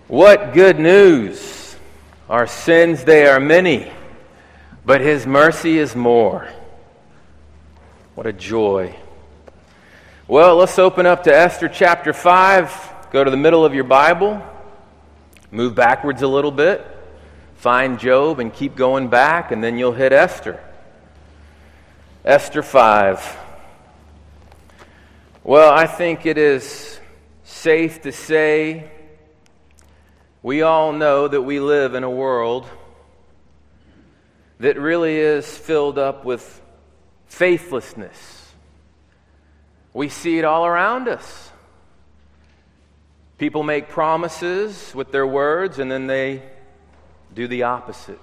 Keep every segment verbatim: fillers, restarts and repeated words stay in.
What good news! Our sins, they are many, but His mercy is more. What a joy. Well, let's open up to Esther chapter five. Go to the middle of your Bible. Move backwards a little bit. Find Job and keep going back, and then you'll hit Esther. Esther five. Well, I think it is safe to say we all know that we live in a world that really is filled up with faithlessness. We see it all around us. People make promises with their words and then they do the opposite.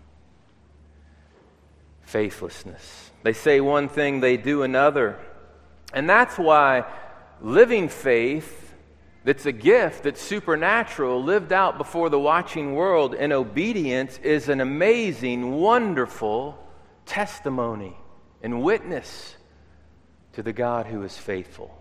Faithlessness. They say one thing, they do another. And that's why living faith, that's a gift, that's supernatural, lived out before the watching world in obedience, is an amazing, wonderful testimony and witness to the God who is faithful.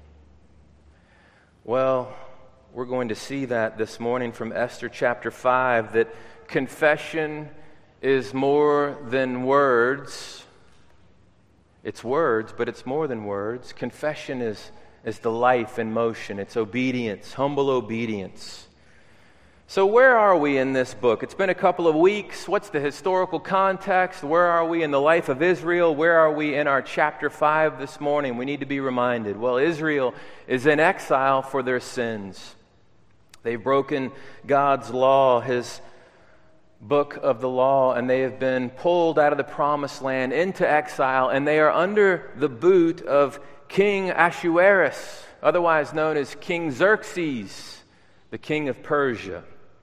Well, we're going to see that this morning from Esther chapter five, that confession is more than words. It's words, but it's more than words. Confession is is the life in motion. It's obedience, humble obedience. So where are we in this book? It's been a couple of weeks. What's the historical context? Where are we in the life of Israel? Where are we in our chapter five this morning? We need to be reminded. Well, Israel is in exile for their sins. They've broken God's law, His book of the law, and they have been pulled out of the promised land into exile, and they are under the boot of King Ahasuerus, otherwise known as King Xerxes, the king of Persia.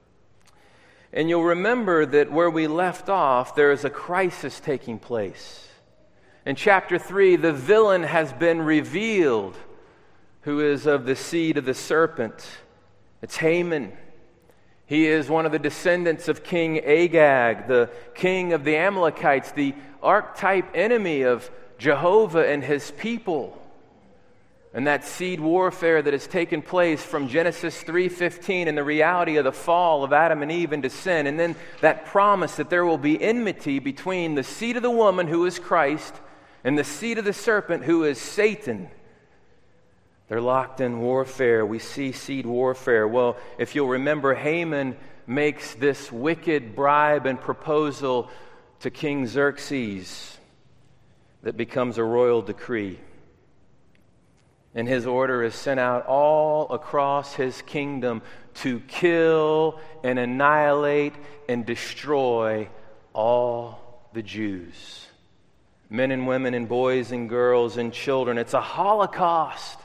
And you'll remember that where we left off, there is a crisis taking place. In chapter three, the villain has been revealed, who is of the seed of the serpent. It's Haman. He is one of the descendants of King Agag, the king of the Amalekites, the archetype enemy of Jehovah and his people. And that seed warfare that has taken place from Genesis three fifteen and the reality of the fall of Adam and Eve into sin. And then that promise that there will be enmity between the seed of the woman, who is Christ, and the seed of the serpent, who is Satan. They're locked in warfare. We see seed warfare. Well, if you'll remember, Haman makes this wicked bribe and proposal to King Xerxes that becomes a royal decree. And his order is sent out all across his kingdom to kill and annihilate and destroy all the Jews. Men and women and boys and girls and children. It's a holocaust.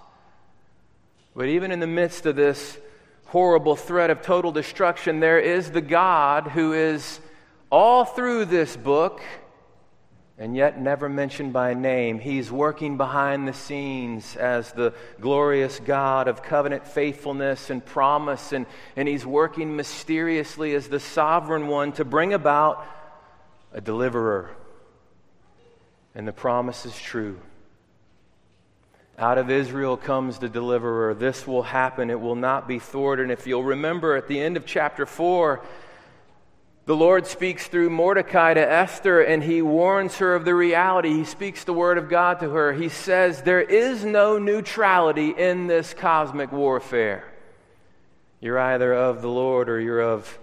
But even in the midst of this horrible threat of total destruction, there is the God who is all through this book, and yet never mentioned by name. He's working behind the scenes as the glorious God of covenant faithfulness and promise, and, and He's working mysteriously as the sovereign one to bring about a deliverer. And the promise is true. Out of Israel comes the deliverer. This will happen. It will not be thwarted. And if you'll remember at the end of chapter four, the Lord speaks through Mordecai to Esther, and He warns her of the reality. He speaks the word of God to her. He says, there is no neutrality in this cosmic warfare. You're either of the Lord or you're of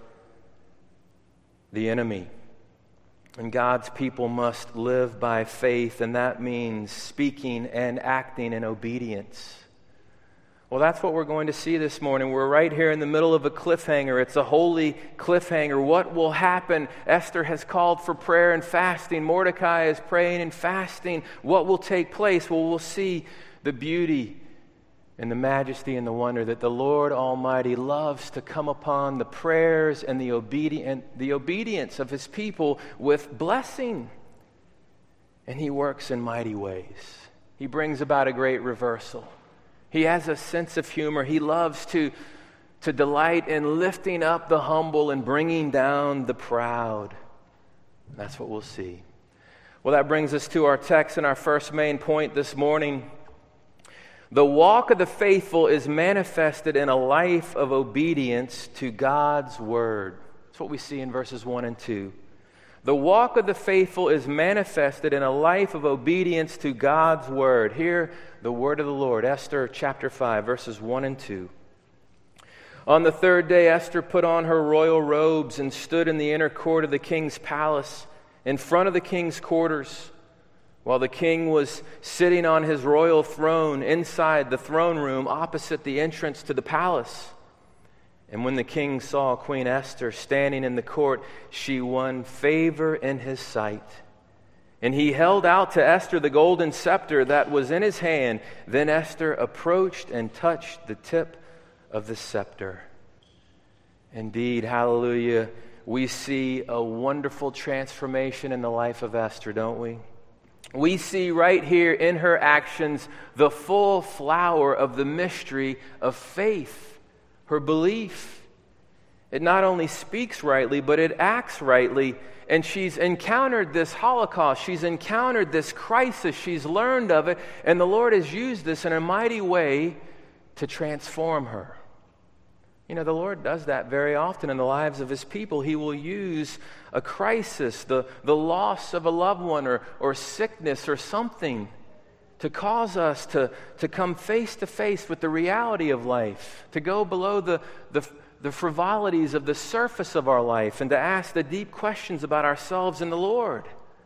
the enemy. And God's people must live by faith, and that means speaking and acting in obedience. Well, that's what we're going to see this morning. We're right here in the middle of a cliffhanger. It's a holy cliffhanger. What will happen? Esther has called for prayer and fasting. Mordecai is praying and fasting. What will take place? Well, we'll see the beauty and the majesty and the wonder that the Lord Almighty loves to come upon the prayers and the obedient, the obedience of His people with blessing. And He works in mighty ways. He brings about a great reversal. He has a sense of humor. He loves to, to delight in lifting up the humble and bringing down the proud. That's what we'll see. Well, that brings us to our text and our first main point this morning. The walk of the faithful is manifested in a life of obedience to God's word. That's what we see in verses one and two. The walk of the faithful is manifested in a life of obedience to God's word. Hear the word of the Lord. Esther chapter five, verses one and two. On the third day, Esther put on her royal robes and stood in the inner court of the king's palace, in front of the king's quarters, while the king was sitting on his royal throne inside the throne room opposite the entrance to the palace. And when the king saw Queen Esther standing in the court, she won favor in his sight. And he held out to Esther the golden scepter that was in his hand. Then Esther approached and touched the tip of the scepter. Indeed, hallelujah, we see a wonderful transformation in the life of Esther, don't we? We see right here in her actions the full flower of the mystery of faith, her belief. It not only speaks rightly, but it acts rightly. And she's encountered this Holocaust. She's encountered this crisis. She's learned of it. And the Lord has used this in a mighty way to transform her. You know, the Lord does that very often in the lives of His people. He will use a crisis, the, the loss of a loved one or, or sickness or something to cause us to, to come face to face with the reality of life, to go below the, the, the frivolities of the surface of our life and to ask the deep questions about ourselves and the Lord.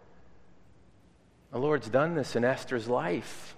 The Lord's done this in Esther's life.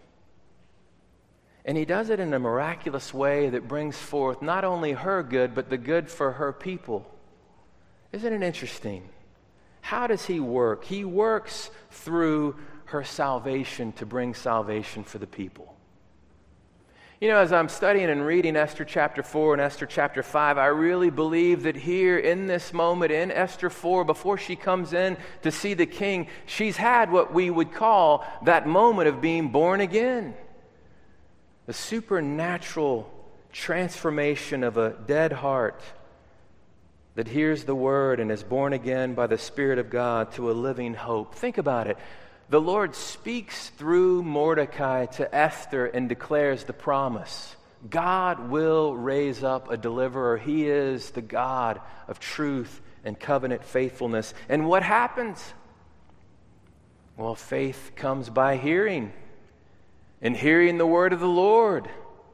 And He does it in a miraculous way that brings forth not only her good, but the good for her people. Isn't it interesting? How does He work? He works through her salvation to bring salvation for the people. You know, as I'm studying and reading Esther chapter four and Esther chapter five, I really believe that here in this moment in Esther four, before she comes in to see the king, she's had what we would call that moment of being born again. The supernatural transformation of a dead heart that hears the word and is born again by the Spirit of God to a living hope. Think about it. The Lord speaks through Mordecai to Esther and declares the promise. God will raise up a deliverer. He is the God of truth and covenant faithfulness. And what happens? Well, faith comes by hearing, and hearing the word of the Lord.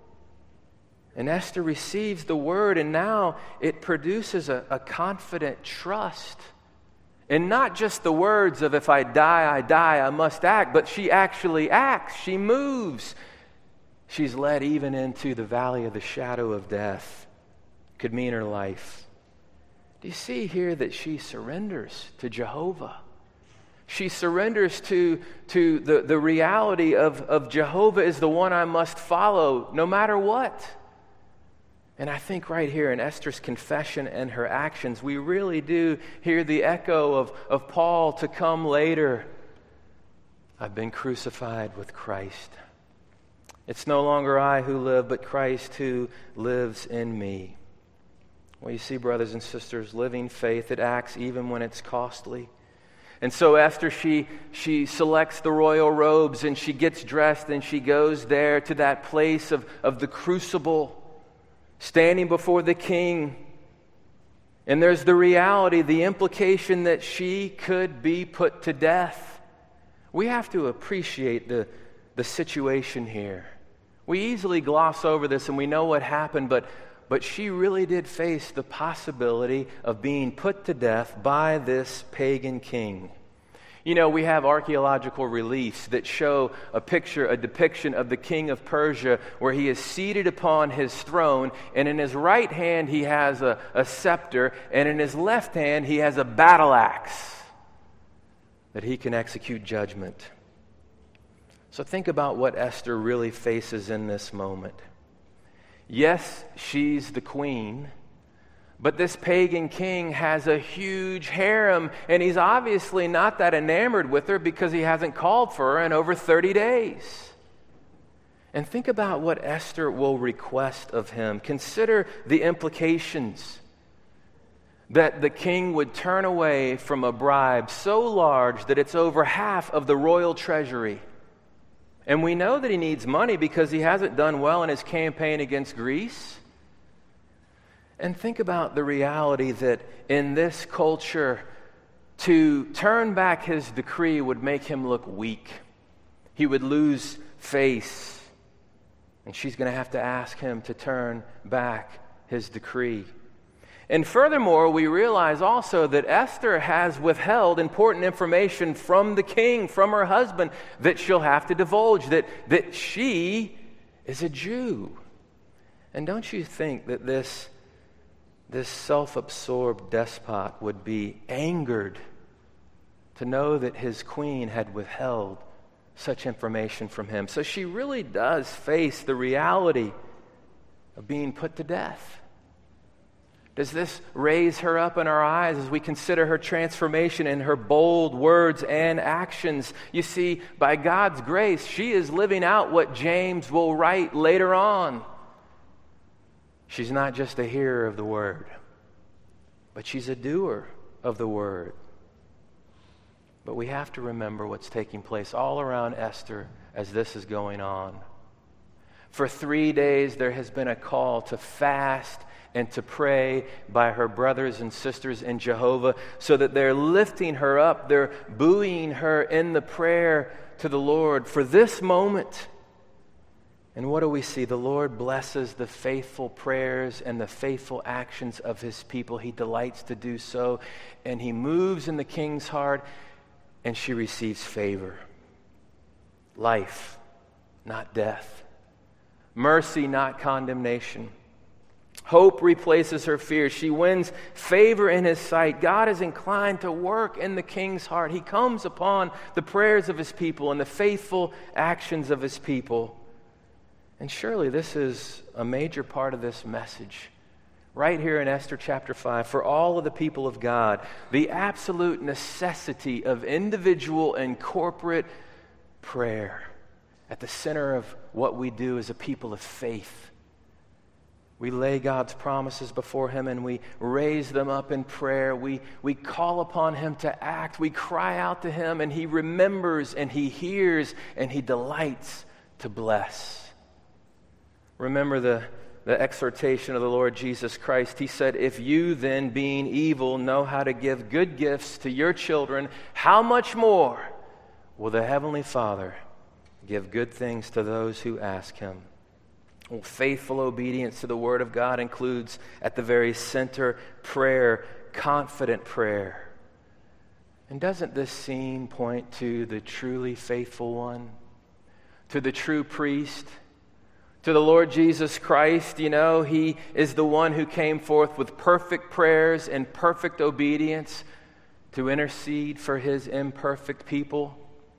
And Esther receives the word, and now it produces a, a confident trust. And not just the words of, if I die, I die, I must act, but she actually acts. She moves. She's led even into the valley of the shadow of death. Could mean her life. Do you see here that she surrenders to Jehovah? She surrenders to, to the, the reality of, of Jehovah is the one I must follow no matter what. And I think right here in Esther's confession and her actions, we really do hear the echo of, of Paul to come later. I've been crucified with Christ. It's no longer I who live, but Christ who lives in me. Well, you see, brothers and sisters, living faith, it acts even when it's costly. And so Esther, she, she selects the royal robes and she gets dressed and she goes there to that place of, of the crucible, standing before the king. And there's the reality, the implication that she could be put to death. We have to appreciate the, the situation here. We easily gloss over this and we know what happened, but, but she really did face the possibility of being put to death by this pagan king. You know, we have archaeological reliefs that show a picture, a depiction of the king of Persia where he is seated upon his throne, and in his right hand he has a, a scepter, and in his left hand he has a battle axe that he can execute judgment. So think about what Esther really faces in this moment. Yes, she's the queen, but this pagan king has a huge harem, and he's obviously not that enamored with her because he hasn't called for her in over thirty days. And think about what Esther will request of him. Consider the implications that the king would turn away from a bribe so large that it's over half of the royal treasury. And we know that he needs money because he hasn't done well in his campaign against Greece. And think about the reality that in this culture, to turn back his decree would make him look weak. He would lose face. And she's going to have to ask him to turn back his decree. And furthermore, we realize also that Esther has withheld important information from the king, from her husband, that she'll have to divulge, that, that she is a Jew. And don't you think that this, this self-absorbed despot would be angered to know that his queen had withheld such information from him? So she really does face the reality of being put to death. Does this raise her up in our eyes as we consider her transformation in her bold words and actions? You see, by God's grace, she is living out what James will write later on. She's not just a hearer of the word, but she's a doer of the word. But we have to remember what's taking place all around Esther as this is going on. For three days, there has been a call to fast and to pray by her brothers and sisters in Jehovah, so that they're lifting her up, they're buoying her in the prayer to the Lord for this moment. And what do we see? The Lord blesses the faithful prayers and the faithful actions of his people. He delights to do so, and he moves in the king's heart, and she receives favor. Life, not death. Mercy, not condemnation. Hope replaces her fear. She wins favor in his sight. God is inclined to work in the king's heart. He comes upon the prayers of his people and the faithful actions of his people. And surely this is a major part of this message. Right here in Esther chapter five, for all of the people of God, the absolute necessity of individual and corporate prayer at the center of what we do as a people of faith. We lay God's promises before him and we raise them up in prayer. We, we call upon him to act. We cry out to him and he remembers and he hears and he delights to bless. Remember the, the exhortation of the Lord Jesus Christ. He said, if you then, being evil, know how to give good gifts to your children, how much more will the Heavenly Father give good things to those who ask him? Well, faithful obedience to the Word of God includes at the very center prayer, confident prayer. And doesn't this scene point to the truly faithful one? To the true priest? To the Lord Jesus Christ? You know, he is the one who came forth with perfect prayers and perfect obedience to intercede for his imperfect people.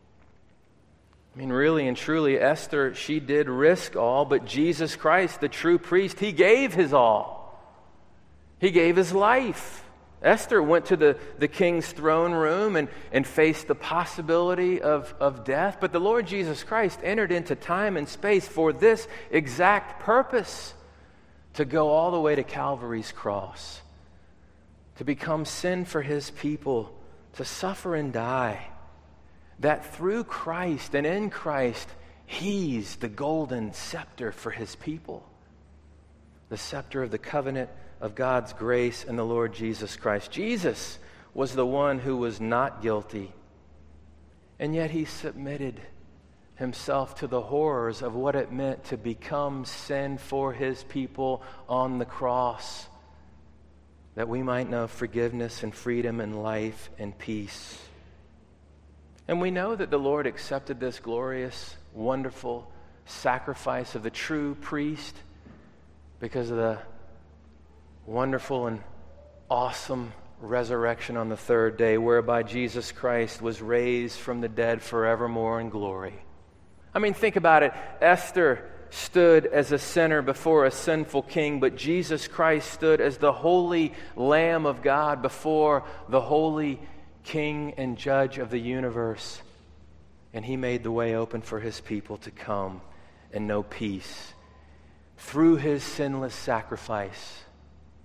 I mean, really and truly, Esther, she did risk all, but Jesus Christ, the true priest, he gave his all. He gave his life. Esther went to the, the king's throne room and, and faced the possibility of, of death, but the Lord Jesus Christ entered into time and space for this exact purpose, to go all the way to Calvary's cross, to become sin for his people, to suffer and die. That through Christ and in Christ, he's the golden scepter for his people. The scepter of the covenant of God's grace and the Lord Jesus Christ. Jesus was the one who was not guilty, and yet he submitted himself to the horrors of what it meant to become sin for his people on the cross, that we might know forgiveness and freedom and life and peace. And we know that the Lord accepted this glorious, wonderful sacrifice of the true priest because of the wonderful and awesome resurrection on the third day, whereby Jesus Christ was raised from the dead forevermore in glory. I mean, think about it. Esther stood as a sinner before a sinful king, but Jesus Christ stood as the holy Lamb of God before the holy King and Judge of the universe. And he made the way open for his people to come and know peace through his sinless sacrifice.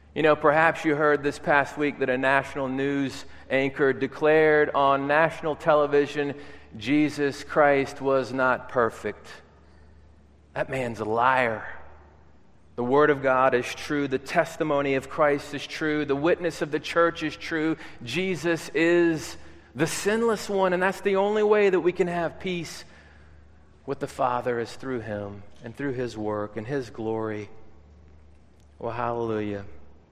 You know, perhaps you heard this past week that a national news anchor declared on national television, Jesus Christ was not perfect. That man's a liar. The Word of God is true. The testimony of Christ is true. The witness of the church is true. Jesus is the sinless one, and that's the only way that we can have peace with the Father is through Him and through His work and His glory. Well, hallelujah.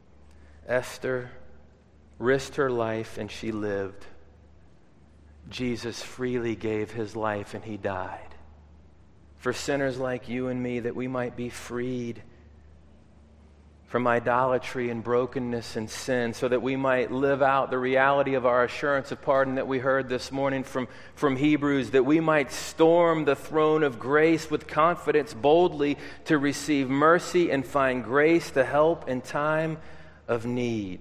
Esther risked her life and she lived. Jesus freely gave His life and He died. For sinners like you and me, that we might be freed from idolatry and brokenness and sin, so that we might live out the reality of our assurance of pardon that we heard this morning from, from Hebrews, that we might storm the throne of grace with confidence boldly to receive mercy and find grace to help in time of need.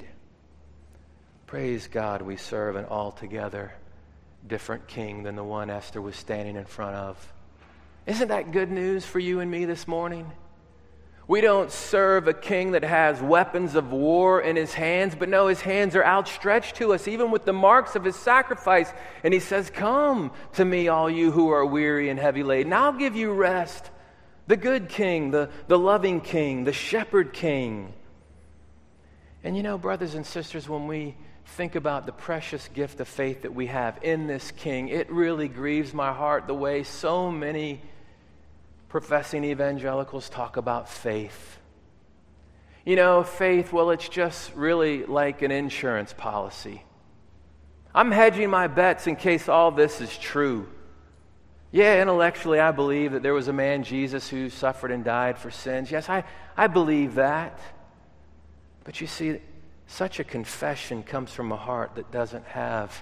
Praise God, we serve an altogether different king than the one Esther was standing in front of. Isn't that good news for you and me this morning? We don't serve a king that has weapons of war in his hands, but no, his hands are outstretched to us, even with the marks of his sacrifice. And he says, come to me, all you who are weary and heavy laden. I'll give you rest. The good king, the, the loving king, the shepherd king. And you know, brothers and sisters, when we think about the precious gift of faith that we have in this king, it really grieves my heart the way so many professing evangelicals talk about faith. You know, faith, well, it's just really like an insurance policy. I'm hedging my bets in case all this is true. Yeah, intellectually, I believe that there was a man, Jesus, who suffered and died for sins. Yes, I, I believe that. But you see, such a confession comes from a heart that doesn't have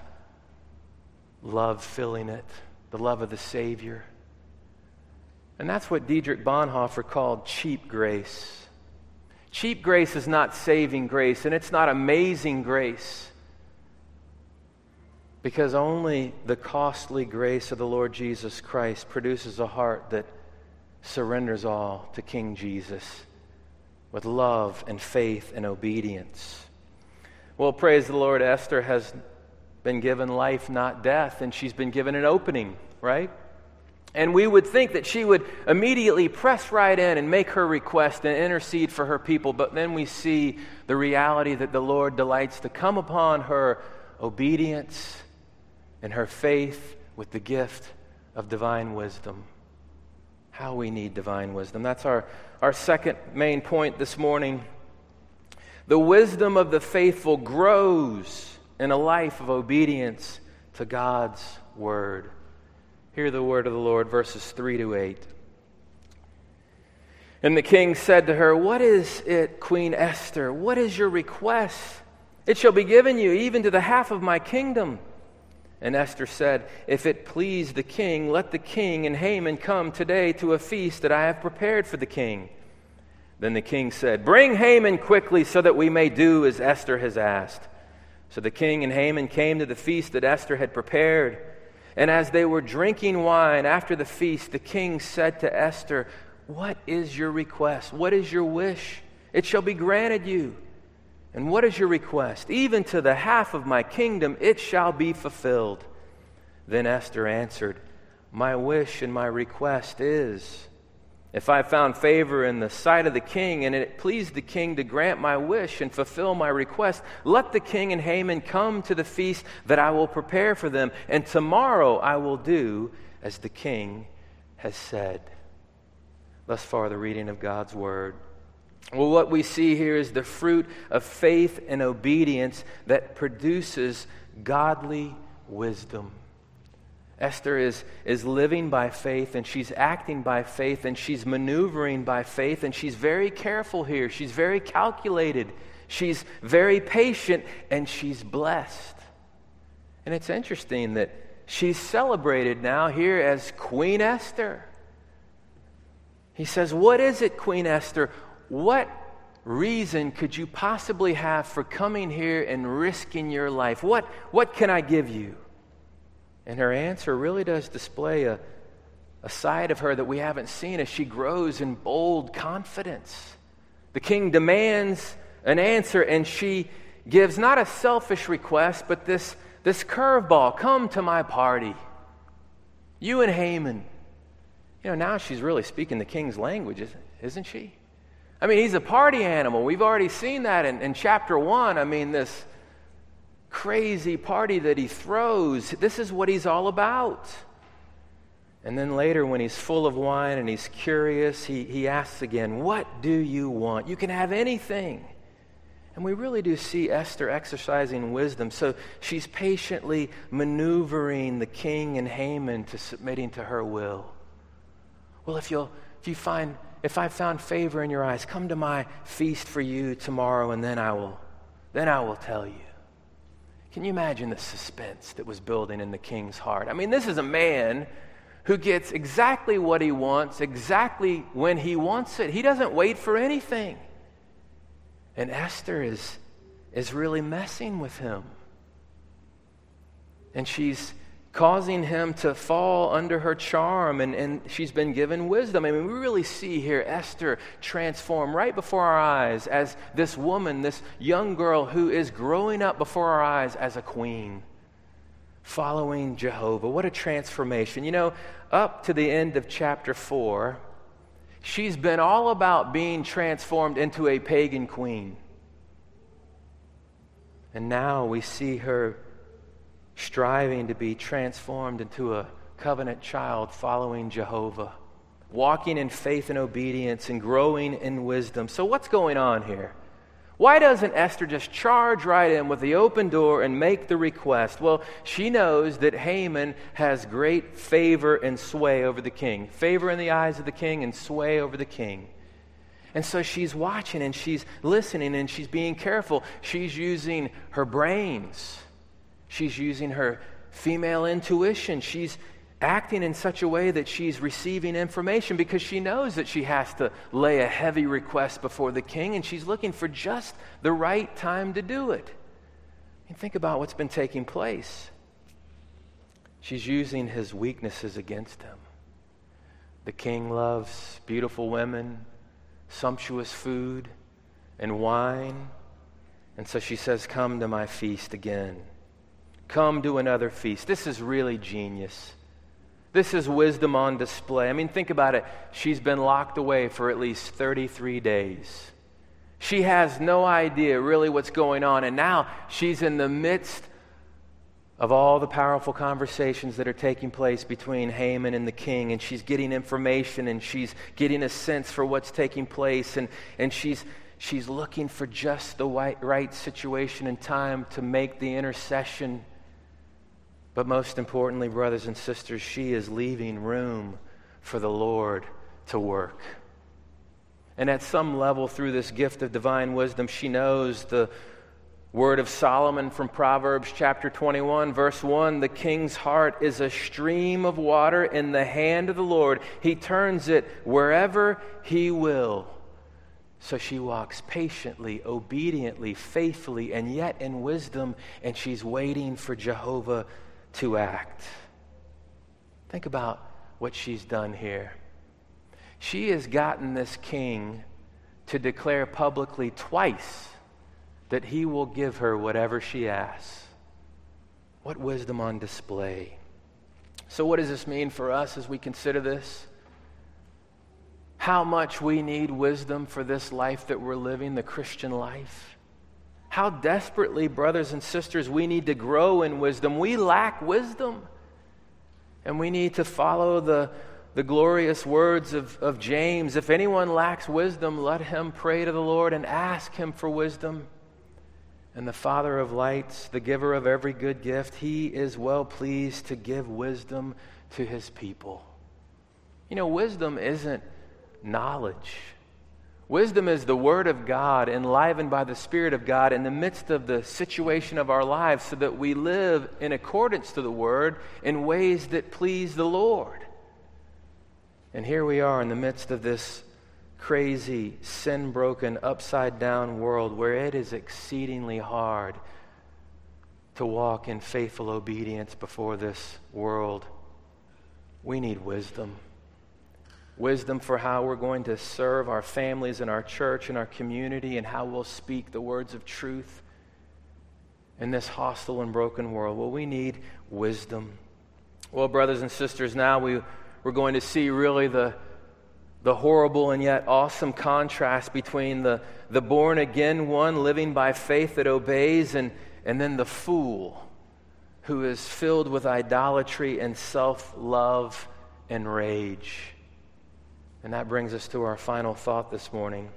love filling it, the love of the Savior. And that's what Dietrich Bonhoeffer called cheap grace. Cheap grace is not saving grace, and it's not amazing grace, because only the costly grace of the Lord Jesus Christ produces a heart that surrenders all to King Jesus with love and faith and obedience. Well, praise the Lord, Esther has been given life, not death, and she's been given an opening, right? And we would think that she would immediately press right in and make her request and intercede for her people. But then we see the reality that the Lord delights to come upon her obedience and her faith with the gift of divine wisdom. How we need divine wisdom. That's our, our second main point this morning. The wisdom of the faithful grows in a life of obedience to God's word. Hear the word of the Lord, verses three to eight. And the king said to her, what is it, Queen Esther? What is your request? It shall be given you, even to the half of my kingdom. And Esther said, if it please the king, let the king and Haman come today to a feast that I have prepared for the king. Then the king said, bring Haman quickly so that we may do as Esther has asked. So the king and Haman came to the feast that Esther had prepared. And as they were drinking wine after the feast, the king said to Esther, what is your request? What is your wish? It shall be granted you. And what is your request? Even to the half of my kingdom it shall be fulfilled. Then Esther answered, my wish and my request is, if I found favor in the sight of the king, and it pleased the king to grant my wish and fulfill my request, let the king and Haman come to the feast that I will prepare for them, and tomorrow I will do as the king has said. Thus far, the reading of God's word. Well, what we see here is the fruit of faith and obedience that produces godly wisdom. Esther is, is living by faith, and she's acting by faith, and she's maneuvering by faith, and she's very careful here. She's very calculated. She's very patient, and she's blessed. And it's interesting that she's celebrated now here as Queen Esther. He says, what is it, Queen Esther? What reason could you possibly have for coming here and risking your life? What, what can I give you? And her answer really does display a, a side of her that we haven't seen as she grows in bold confidence. The king demands an answer, and she gives not a selfish request, but this, this curveball. Come to my party. You and Haman. You know, now she's really speaking the king's language, isn't she? I mean, he's a party animal. We've already seen that in, in chapter one. I mean, this crazy party that he throws. This is what he's all about. And then later, when he's full of wine and he's curious, he, he asks again, what do you want? You can have anything. And we really do see Esther exercising wisdom. So she's patiently maneuvering the king and Haman to submitting to her will. Well, if you'll, if you find, if I've found favor in your eyes, come to my feast for you tomorrow, and then I will, then I will tell you. Can you imagine the suspense that was building in the king's heart? I mean, this is a man who gets exactly what he wants, exactly when he wants it. He doesn't wait for anything. And Esther is, is really messing with him. And she's causing him to fall under her charm, and, and she's been given wisdom. I mean, we really see here Esther transform right before our eyes as this woman, this young girl who is growing up before our eyes as a queen, following Jehovah. What a transformation. You know, up to the end of chapter four, she's been all about being transformed into a pagan queen. And now we see her striving to be transformed into a covenant child following Jehovah, walking in faith and obedience and growing in wisdom. So what's going on here? Why doesn't Esther just charge right in with the open door and make the request? Well, she knows that Haman has great favor and sway over the king. Favor in the eyes of the king and sway over the king. And so she's watching and she's listening and she's being careful. She's using her brains. She's using her female intuition. She's acting in such a way that she's receiving information because she knows that she has to lay a heavy request before the king, and she's looking for just the right time to do it. And think about what's been taking place. She's using his weaknesses against him. The king loves beautiful women, sumptuous food, and wine. And so she says, come to my feast again. Come to another feast. This is really genius. This is wisdom on display. I mean, think about it. She's been locked away for at least thirty-three days. She has no idea really what's going on. And now she's in the midst of all the powerful conversations that are taking place between Haman and the king. And she's getting information and she's getting a sense for what's taking place. And, and she's, she's looking for just the right, right situation and time to make the intercession. But most importantly, brothers and sisters, she is leaving room for the Lord to work. And at some level, through this gift of divine wisdom, she knows the word of Solomon from Proverbs chapter twenty-one, verse one, the king's heart is a stream of water in the hand of the Lord. He turns it wherever he will. So she walks patiently, obediently, faithfully, and yet in wisdom, and she's waiting for Jehovah to act. Think about what she's done here. She has gotten this king to declare publicly twice that he will give her whatever she asks. What wisdom on display. So what does this mean for us as we consider this? How much we need wisdom for this life that we're living, the Christian life. How desperately, brothers and sisters, we need to grow in wisdom. We lack wisdom. And we need to follow the, the glorious words of, of James. If anyone lacks wisdom, let him pray to the Lord and ask him for wisdom. And the Father of lights, the giver of every good gift, he is well pleased to give wisdom to his people. You know, wisdom isn't knowledge. Wisdom is the Word of God enlivened by the Spirit of God in the midst of the situation of our lives so that we live in accordance to the Word in ways that please the Lord. And here we are in the midst of this crazy, sin-broken, upside-down world where it is exceedingly hard to walk in faithful obedience before this world. We need wisdom. wisdom for how we're going to serve our families and our church and our community, and how we'll speak the words of truth in this hostile and broken world. Well, we need wisdom. Well, brothers and sisters, now we, we're going to see really the, the horrible and yet awesome contrast between the, the born-again one living by faith that obeys, and, and then the fool who is filled with idolatry and self-love and rage. And that brings us to our final thought this morning.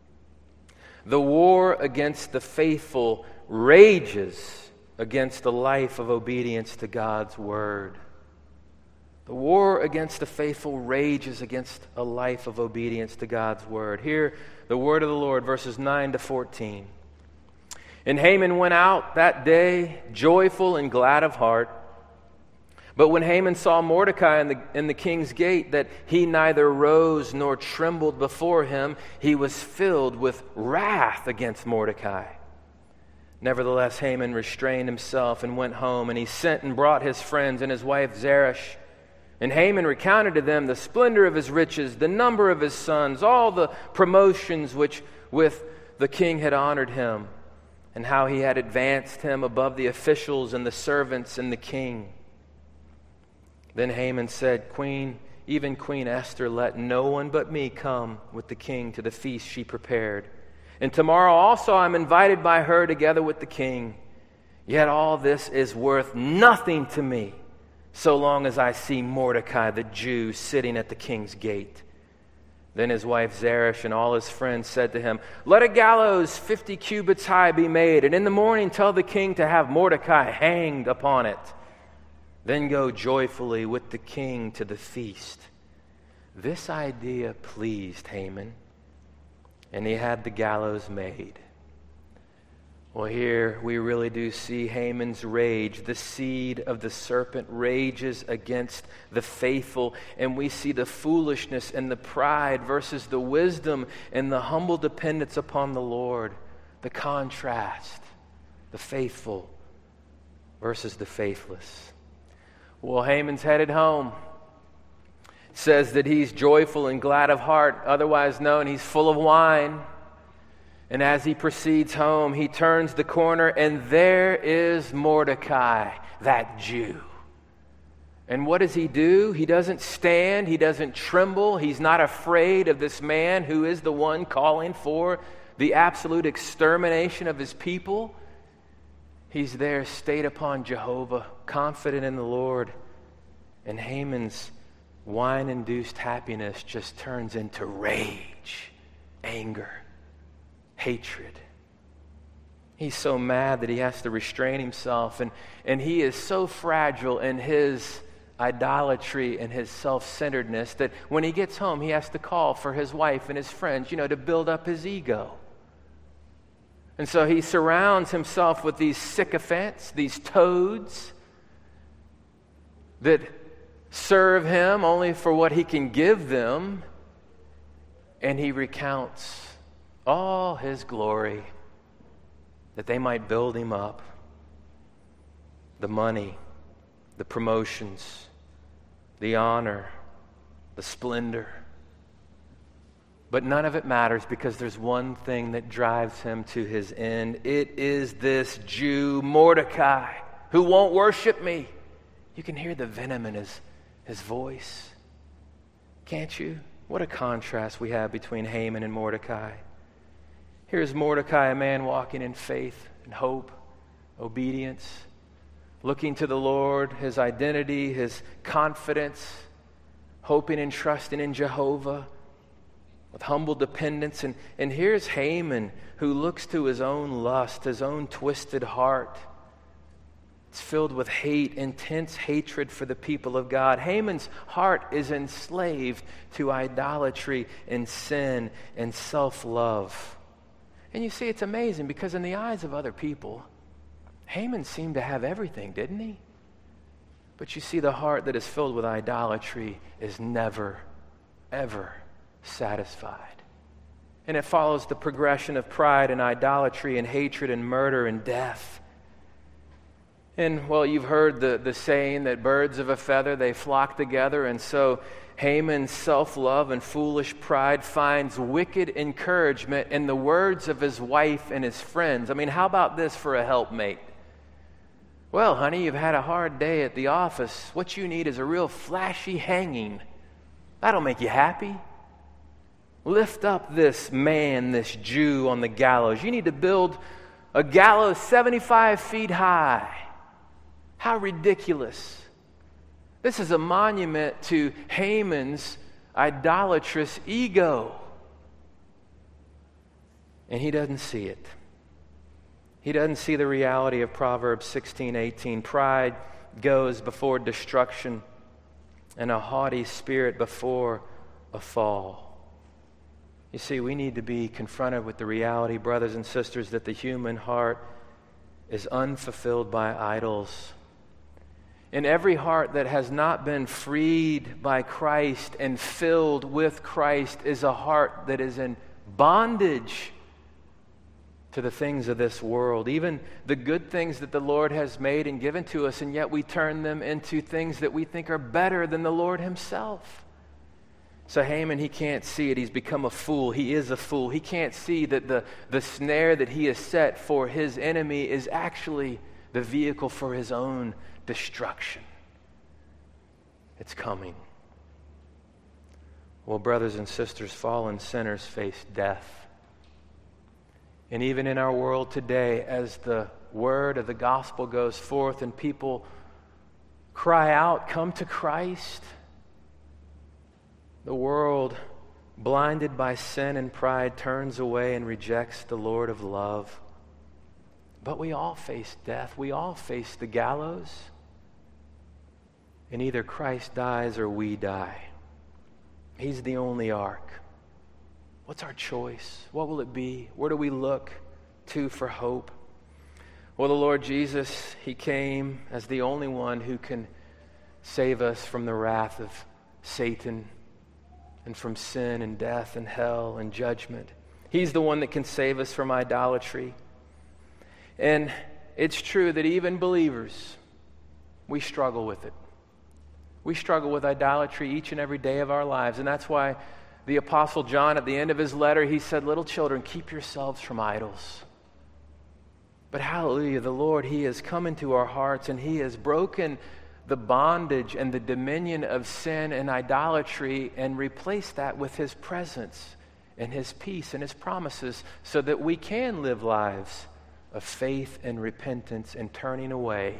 The war against the faithful rages against the life of obedience to God's word. The war against the faithful rages against a life of obedience to God's word. Hear the word of the Lord, verses nine to fourteen. And Haman went out that day joyful and glad of heart. But when Haman saw Mordecai in the, in the king's gate, that he neither rose nor trembled before him, he was filled with wrath against Mordecai. Nevertheless, Haman restrained himself and went home, and he sent and brought his friends and his wife Zeresh. And Haman recounted to them the splendor of his riches, the number of his sons, all the promotions which with the king had honored him, and how he had advanced him above the officials and the servants and the king. Then Haman said, Queen, even Queen Esther, let no one but me come with the king to the feast she prepared. And tomorrow also I'm invited by her together with the king. Yet all this is worth nothing to me, so long as I see Mordecai the Jew sitting at the king's gate. Then his wife Zeresh and all his friends said to him, Let a gallows fifty cubits high be made, and in the morning tell the king to have Mordecai hanged upon it. Then go joyfully with the king to the feast. This idea pleased Haman, and he had the gallows made. Well, here we really do see Haman's rage. The seed of the serpent rages against the faithful, and we see the foolishness and the pride versus the wisdom and the humble dependence upon the Lord. The contrast, the faithful versus the faithless. Well, Haman's headed home. It says that he's joyful and glad of heart, otherwise known, he's full of wine. And as he proceeds home, he turns the corner, and there is Mordecai, that Jew. And what does he do? He doesn't stand, he doesn't tremble, he's not afraid of this man who is the one calling for the absolute extermination of his people. He's there, stayed upon Jehovah, confident in the Lord. And Haman's wine-induced happiness just turns into rage, anger, hatred. He's so mad that he has to restrain himself. And, and he is so fragile in his idolatry and his self-centeredness that when he gets home, he has to call for his wife and his friends, you know, to build up his ego. And so he surrounds himself with these sycophants, these toads that serve him only for what he can give them. And he recounts all his glory that they might build him up. The money, the promotions, the honor, the splendor. But none of it matters because there's one thing that drives him to his end. It is this Jew, Mordecai, who won't worship me. You can hear the venom in his, his voice. Can't you? What a contrast we have between Haman and Mordecai. Here's Mordecai, a man walking in faith and hope, obedience, looking to the Lord, his identity, his confidence, hoping and trusting in Jehovah, with humble dependence. And, and here's Haman, who looks to his own lust, his own twisted heart. It's filled with hate, intense hatred for the people of God. Haman's heart is enslaved to idolatry and sin and self-love. And you see, it's amazing because in the eyes of other people, Haman seemed to have everything, didn't he? But you see, the heart that is filled with idolatry is never, ever satisfied. And it follows the progression of pride and idolatry and hatred and murder and death. And, well, you've heard the, the saying that birds of a feather, they flock together. And so Haman's self-love and foolish pride finds wicked encouragement in the words of his wife and his friends. I mean, how about this for a helpmate? Well, honey, you've had a hard day at the office. What you need is a real flashy hanging. That'll make you happy. Lift up this man, this Jew on the gallows. You need to build a gallows seventy-five feet high. How ridiculous. This is a monument to Haman's idolatrous ego. And he doesn't see it. He doesn't see the reality of Proverbs sixteen eighteen. Pride goes before destruction, and a haughty spirit before a fall. You see, we need to be confronted with the reality, brothers and sisters, that the human heart is unfulfilled by idols. And every heart that has not been freed by Christ and filled with Christ is a heart that is in bondage to the things of this world, even the good things that the Lord has made and given to us, and yet we turn them into things that we think are better than the Lord himself. So Haman, he can't see it. He's become a fool. He is a fool. He can't see that the, the snare that he has set for his enemy is actually the vehicle for his own destruction. It's coming. Well, brothers and sisters, fallen sinners face death. And even in our world today, as the word of the gospel goes forth and people cry out, come to Christ, the world, blinded by sin and pride, turns away and rejects the Lord of love. But we all face death. We all face the gallows. And either Christ dies or we die. He's the only ark. What's our choice? What will it be? Where do we look to for hope? Well, the Lord Jesus, he came as the only one who can save us from the wrath of Satan and from sin and death and hell and judgment. He's the one that can save us from idolatry. And it's true that even believers, we struggle with it. We struggle with idolatry each and every day of our lives. And that's why the Apostle John, at the end of his letter, he said, little children, keep yourselves from idols. But hallelujah, the Lord, he has come into our hearts and he has broken the bondage and the dominion of sin and idolatry and replaced that with his presence and his peace and his promises so that we can live lives of faith and repentance and turning away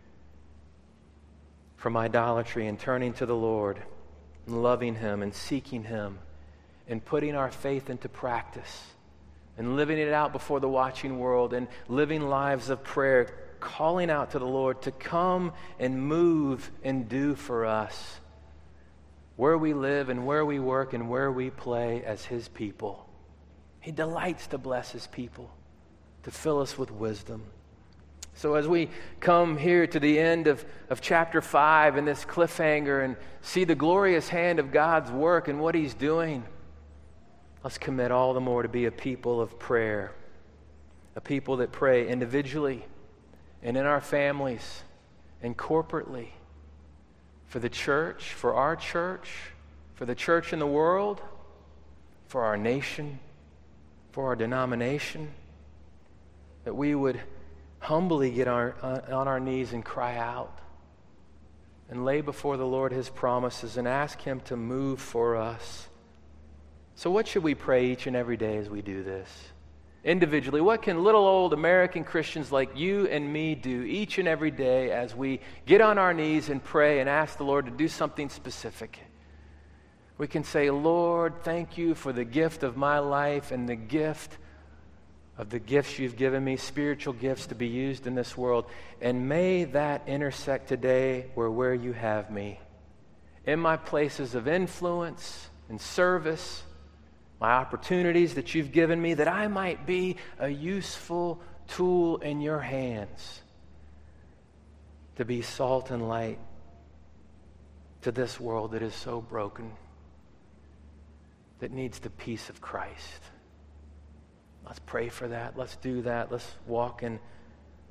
from idolatry and turning to the Lord and loving him and seeking him and putting our faith into practice and living it out before the watching world and living lives of prayer, calling out to the Lord to come and move and do for us where we live and where we work and where we play as his people. He delights to bless his people, to fill us with wisdom. So as we come here to the end of, of chapter five and this cliffhanger and see the glorious hand of God's work and what he's doing, let's commit all the more to be a people of prayer, a people that pray individually and in our families and corporately for the church, for our church, for the church in the world, for our nation, for our denomination, that we would humbly get our, uh, on our knees and cry out and lay before the Lord his promises and ask him to move for us. So what should we pray each and every day as we do this? Individually, what can little old American Christians like you and me do each and every day as we get on our knees and pray and ask the Lord to do something specific? We can say, Lord, thank you for the gift of my life and the gift of the gifts you've given me, spiritual gifts to be used in this world. And may that intersect today where, where you have me, in my places of influence and service, my opportunities that you've given me, that I might be a useful tool in your hands to be salt and light to this world that is so broken, that needs the peace of Christ. Let's pray for that. Let's do that. Let's walk in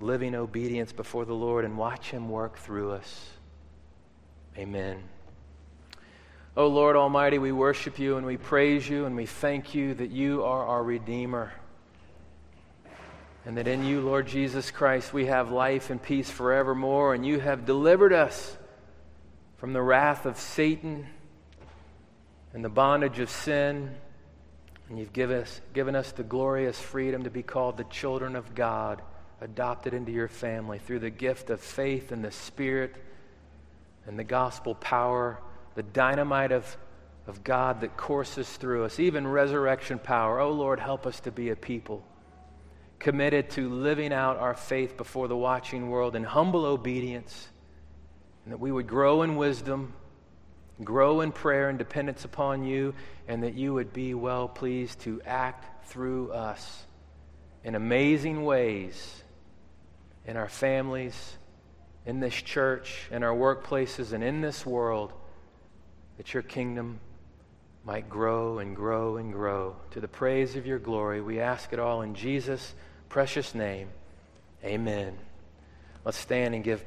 living obedience before the Lord and watch him work through us. Amen. Oh Lord Almighty, we worship you and we praise you and we thank you that you are our Redeemer. And that in you, Lord Jesus Christ, we have life and peace forevermore, and you have delivered us from the wrath of Satan and the bondage of sin, and you've given us, given us the glorious freedom to be called the children of God, adopted into your family through the gift of faith and the Spirit and the gospel power, the dynamite of, of God that courses through us, even resurrection power. Oh Lord, help us to be a people committed to living out our faith before the watching world in humble obedience, and that we would grow in wisdom, grow in prayer and dependence upon you, and that you would be well pleased to act through us in amazing ways in our families, in this church, in our workplaces, and in this world, that your kingdom might grow and grow and grow to the praise of your glory. We ask it all in Jesus' precious name. Amen. Let's stand and give